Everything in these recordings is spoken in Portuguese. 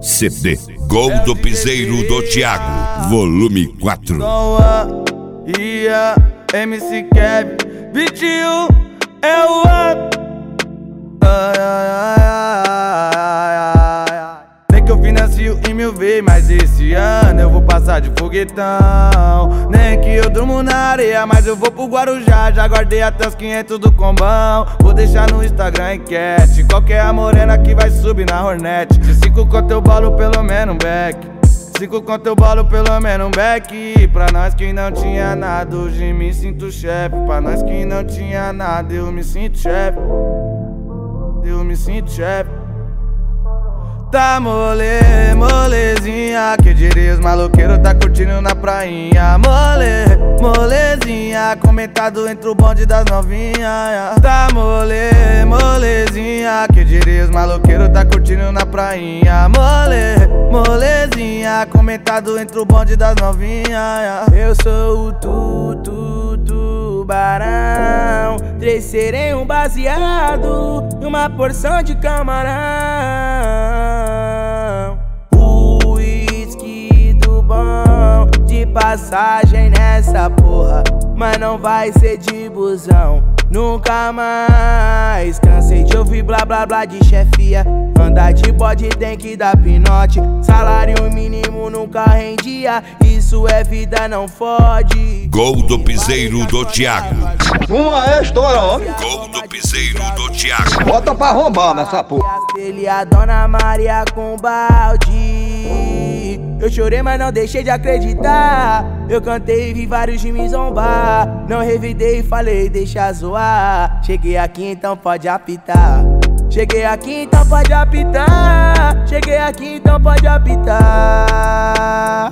CD Gol do Piseiro do Thiago, volume 4. MC Kevin, 21 é o up. Nem que eu financio em 1000 vezes, mas esse ano eu vou passar de foguetão. Nem que eu durmo na areia, mas eu vou pro Guarujá. Já guardei até os 500 do combão. Vou deixar no Instagram enquete: qual que é a morena que vai subir na Hornet? De 5 conto eu bolo pelo menos um back. 5 conto eu bolo pelo menos um back. Pra nós que não tinha nada, hoje me sinto chefe. Pra nós que não tinha nada, eu me sinto chefe. Eu me sinto chefe. Tá molezinha, que diria os maloqueiros tá curtindo na prainha. Molezinha, comentado entre o bonde das novinhas. Tá molezinha, que diria os maloqueiros tá curtindo na prainha. Molezinha, comentado entre o bonde das novinhas. Eu sou o tubarão, 3 sereios baseado e uma porção de camarão. Uísque do bom, de passagem nessa porra, mas não vai ser de busão, nunca mais. Cansei de ouvir blá blá blá de chefia. Andar de bode tem que dar pinote. Salário mínimo nunca rendia. Isso é vida, não fode. Gol do Piseiro do Thiago. Uma é história, homem. Gol do Piseiro do Thiago. Bota pra arrombar nessa porra. Ele a Dona Maria com balde. Eu chorei, mas não deixei de acreditar. Eu cantei e vi vários de me zombar. Não revidei e falei, deixa zoar. Cheguei aqui, então pode apitar. Cheguei aqui, então pode apitar. Cheguei aqui, então pode apitar.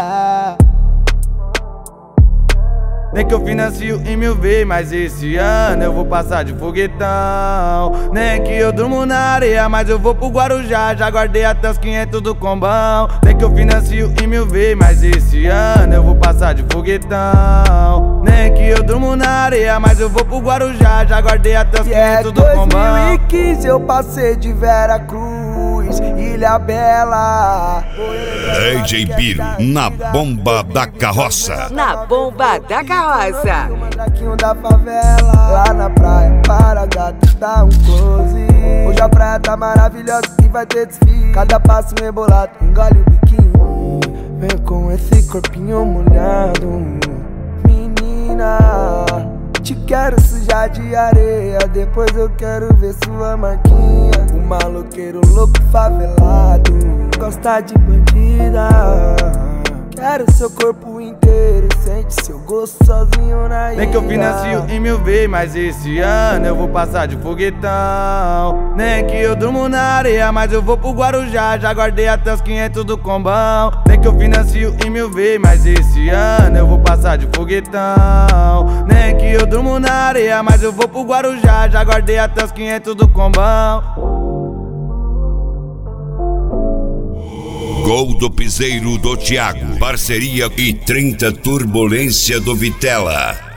Nem que eu financio em 1000 vezes, mas esse ano eu vou passar de foguetão. Nem que eu durmo na areia, mas eu vou pro Guarujá. Já guardei até os 500 do combão. Nem que eu financio em 1000 vezes, mas esse ano eu vou passar de foguetão. Nem que eu durmo na areia, mas eu vou pro Guarujá. Já guardei até os 500 do combão. 2015 eu passei de Vera Cruz, Ilha Bela. DJ Biro, na bomba da carroça. Na bomba da carroça. O mandraquinho da favela, lá na praia, para gato, dá um close. Hoje a praia tá maravilhosa e vai ter desfile. Cada passo rebolado, engole o biquinho. Vem com esse corpinho molhado. Menina, te quero sujar de areia, depois eu quero ver sua marquinha. O maloqueiro louco favelado gosta de bandida. Quero seu corpo inteiro, sente seu gosto sozinho na ilha. Nem que eu financio em 1000 vezes, mas esse ano eu vou passar de foguetão. Nem que eu durmo na areia, mas eu vou pro Guarujá. Já guardei até os 500 do combão. Nem que eu financio em 1000 vezes, mas esse ano eu vou passar de foguetão. Nem que eu durmo na areia, mas eu vou pro Guarujá. Já guardei até os 500 do combão. Gol do Piseiro do Thiago. Parceria e 30 Turbulência do Vitela.